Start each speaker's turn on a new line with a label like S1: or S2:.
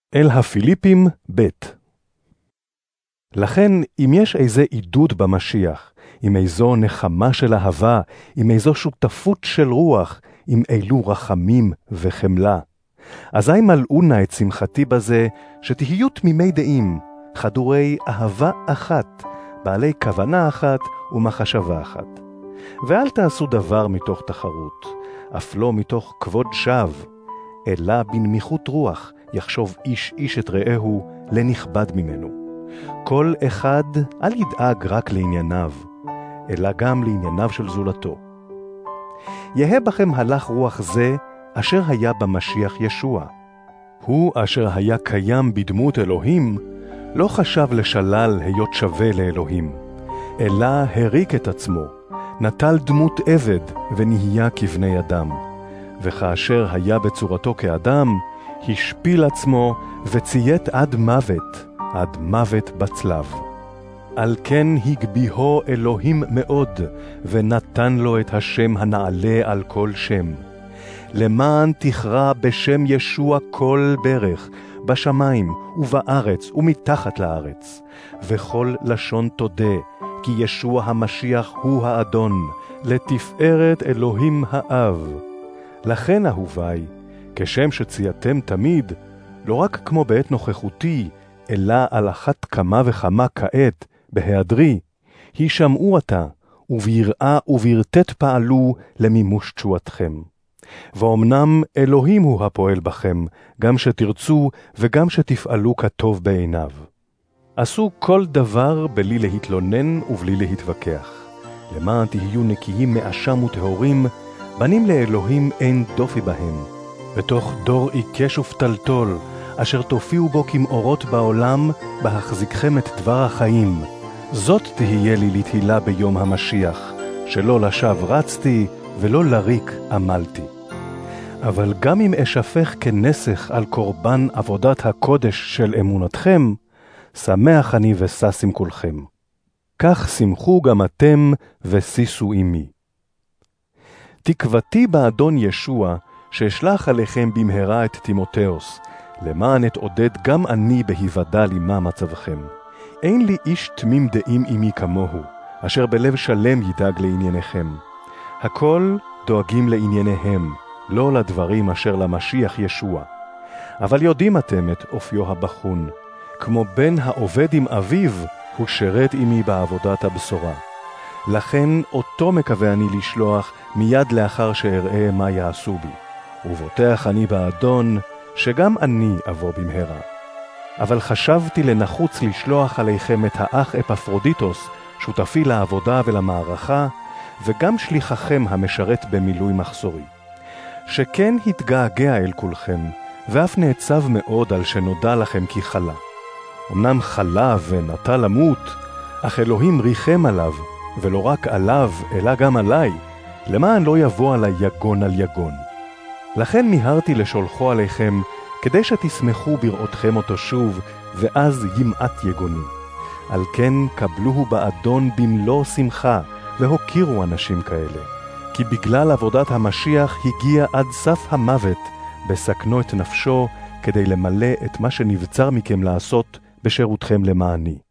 S1: אל הפיליפים ב'. לכן, אם יש איזה עידוד במשיח, עם איזו נחמה של אהבה, עם איזו שותפות של רוח, עם אילו רחמים וחמלה, אזי מלאו נא את שמחתי בזה, שתהיו תמימי דעים, חדורי אהבה אחת, בעלי כוונה אחת ומחשבה אחת. ואל תעשו דבר מתוך תחרות, אף לא מתוך כבוד שווא, אלא בנמיכות רוח, יחשוב איש איש את רעהו לנכבד ממנו. כל אחד אל ידאג רק לענייניו, אלא גם לענייניו של זולתו. יהא בכם הלך רוח זה, אשר היה במשיח ישוע. הוא אשר היה קיים בדמות אלוהים, לא חשב לשלל היות שווה לאלוהים, אלא הריק את עצמו, נטל דמות עבד ונהיה כבני אדם. וכאשר היה בצורתו כאדם, השפיל עצמו וציית עד מוות בצלב. על כן הגביהו אלוהים מאוד, ונתן לו את השם הנעלה על כל שם. למען תכרע בשם ישוע כל ברך, בשמיים ובארץ ומתחת לארץ, וכל לשון תודה, כי ישוע המשיח הוא האדון, לתפארת אלוהים האב. לכן אהוביי, כשם שצייתם תמיד, לא רק כמו בעת נוכחותי, אלא על אחת כמה וכמה כעת, בהיעדרי, הישמעו עתה, וביראה וברטט פעלו למימוש תשועתכם. ואומנם אלוהים הוא הפועל בכם, גם שתרצו וגם שתפעלו כטוב בעיניו. עשו כל דבר בלי להתלונן ובלי להתווכח. למען תהיו נקיים מאשם וטהורים, בנים לאלוהים אין דופי בהם. בתוך דור עיקש ופתלתול, אשר תופיעו בו כמאורות בעולם, בהחזיקכם את דבר החיים. זאת תהיה לי לתהילה ביום המשיח, שלא לשווא רצתי ולא לריק עמלתי. אבל גם אם אשפך כנסך על קורבן עבודת הקודש של אמונתכם, שמח אני ושש עם כולכם. כך שמחו גם אתם ושישו עמי. תקוותי באדון ישוע, שאשלח עליכם במהרה את תימותאוס, למען אתעודד גם אני בהיוודע לי מה מצבכם. אין לי איש תמים דעים עמי כמוהו, אשר בלב שלם ידאג לענייניכם. הכל דואגים לענייניהם, לא לדברים אשר למשיח ישוע. אבל יודעים אתם את אופיו הבחון, כמו בן העובד עם אביו, הוא שרת עמי בעבודת הבשורה. לכן אותו מקווה אני לשלוח מיד לאחר שאראה מה יעשו בי. ובוטח אני באדון, שגם אני אבוא במהרה. אבל חשבתי לנחוץ לשלוח עליכם את האח אפפרודיטוס, שותפי לעבודה ולמערכה, וגם שליחכם המשרת במילוי מחסורי. שכן התגעגע אל כולכם, ואף נעצב מאוד על שנודע לכם כי חלה. אמנם חלה ונטה למות, אך אלוהים ריחם עליו, ולא רק עליו, אלא גם עליי, למען לא יבוא עלי יגון על יגון. לכן מיהרתי לשולחו עליכם, כדי שתשמחו בראותכם אותו שוב, ואז ימעט יגוני. על כן קבלוהו באדון במלוא שמחה, והוקירו אנשים כאלה. כי בגלל עבודת המשיח הגיע עד סף המוות, בסכנו את נפשו, כדי למלא את מה שנבצר מכם לעשות בשירותכם למעני.